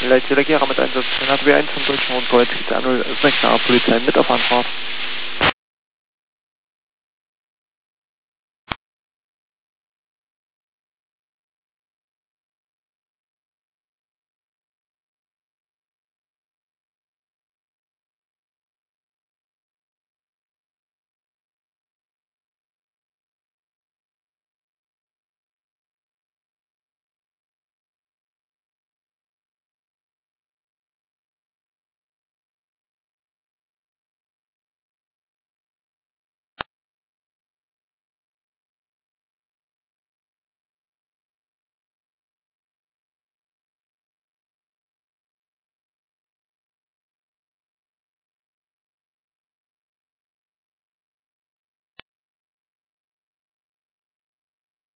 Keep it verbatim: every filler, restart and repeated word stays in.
Leitwähler Gera mit Einsatz. N A W eins vom Deutschen Rundkreuz, geht an null sechs A Polizei mit auf Anfahrt.